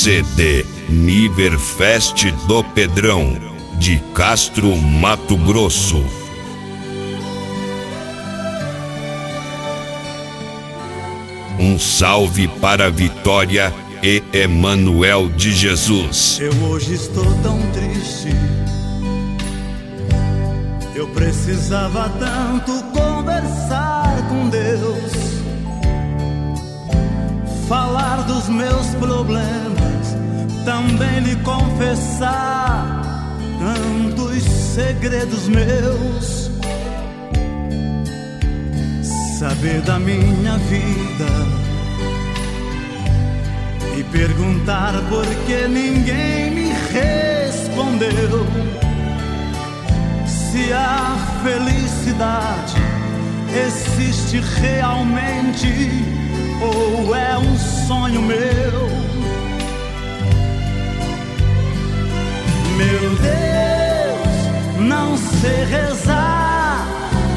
CD Niverfest do Pedrão, de Castro, Mato Grosso. Um salve para Vitória e Emanuel de Jesus. Eu hoje estou tão triste, eu precisava tanto conversar com Deus, falar dos meus problemas, também lhe confessar tantos segredos meus, saber da minha vida e perguntar por que ninguém me respondeu. Se a felicidade existe realmente ou é um sonho meu. Meu Deus, não sei rezar,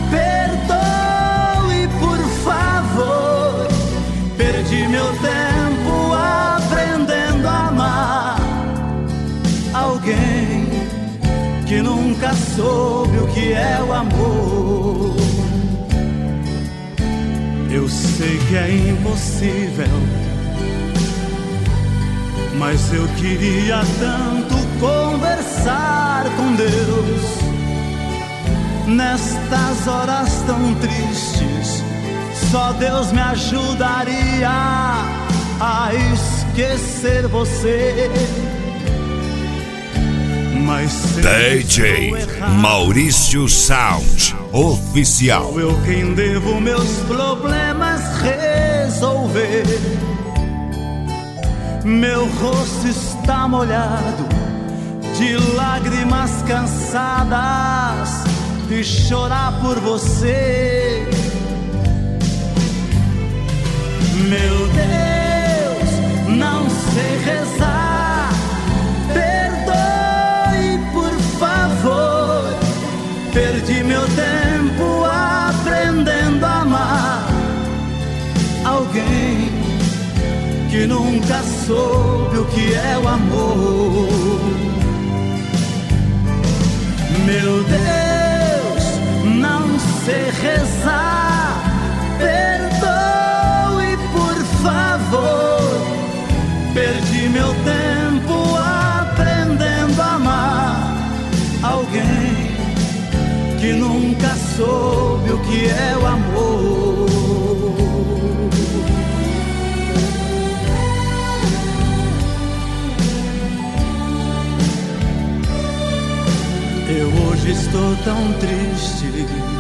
perdoe por favor. Perdi meu tempo aprendendo a amar alguém que nunca soube o que é o amor. Eu sei que é impossível, mas eu queria tanto conversar com Deus. Nestas horas tão tristes, só Deus me ajudaria a esquecer você. Mas DJ Maurício Sound Oficial. sou eu quem devo meus problemas resolver. Meu rosto está molhado de lágrimas cansadas de chorar por você. Meu Deus, não sei rezar, perdoe por favor. Perdi meu tempo aprendendo a amar alguém que nunca soube o que é o amor. Meu Deus, não sei rezar, perdoe por favor. Perdi meu tempo aprendendo a amar alguém que nunca soube o que é o amor. Eu hoje estou tão triste,